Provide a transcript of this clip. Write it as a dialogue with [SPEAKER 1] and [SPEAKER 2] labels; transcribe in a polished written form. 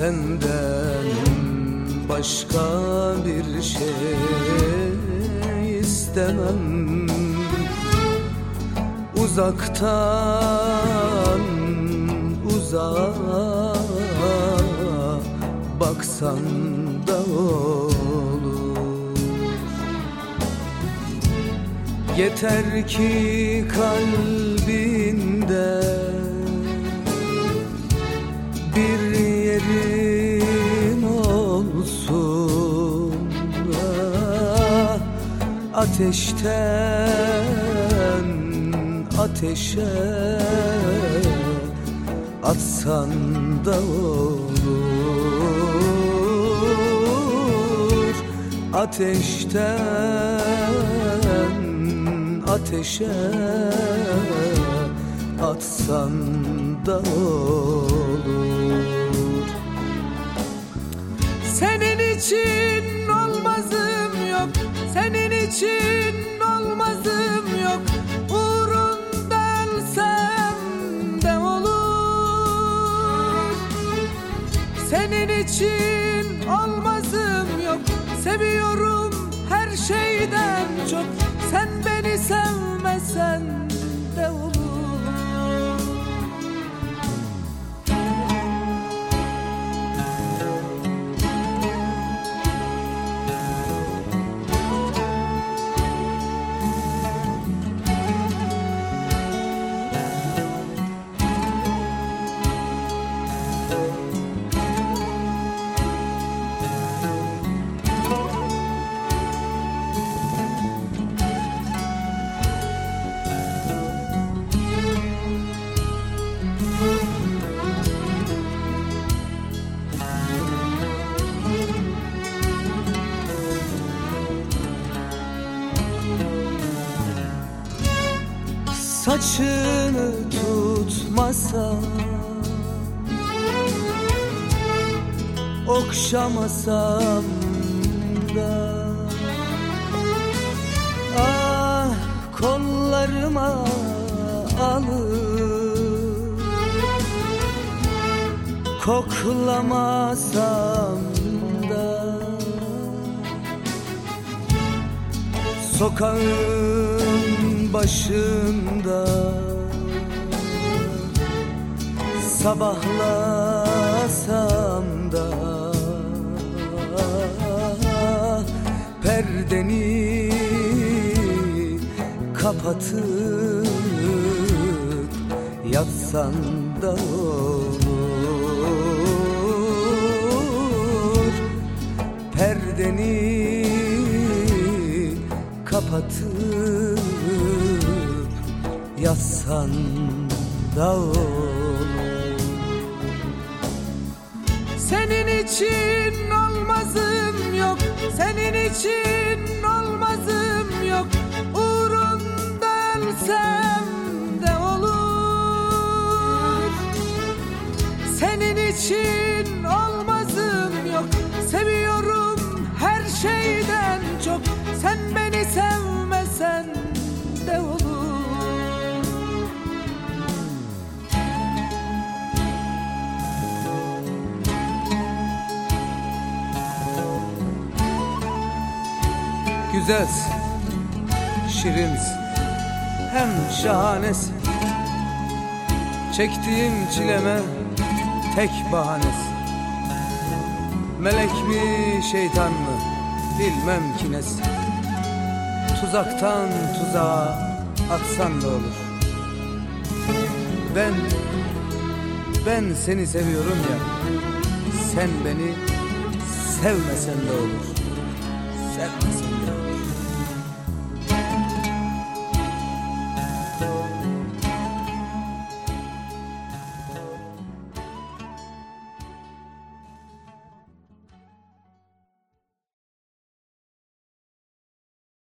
[SPEAKER 1] senden başka bir şey istemem. Uzaktan uzağa baksan da olur. Yeter ki kalbinde bir yerin olsun. Ateşten ateşe atsan da olur. Ateşten ateşe atsan da olur. Senin için olmazım yok, senin için olmazım yok. Uğrunda ölsem de olur. Senin için olmazım yok, seviyorum her şeyden çok. Sen beni sevmesen de olur. Saçını tutmasam, okşamasam da, ah kollarıma alıp koklamasam da, sokağın başında sabahlasam da, perdeni kapatıp yatsan da olur. Perdeni kapatıp yatsan da olur. Senin için olmazım yok, senin için olmazım yok. Uğrunda ölsem de olur. Senin için olmazım yok, seviyorum her şeyden çok. Sen beni sevmesen de olur. Güzelsin, şirinsin, hem şahanesin. Çektiğim çileme tek bahanesi. Melek mi şeytan mı bilmem ki nesi. Tuzaktan tuzağa atsan da olur. Ben seni seviyorum ya, sen beni sevmesen de olur. Sevmesen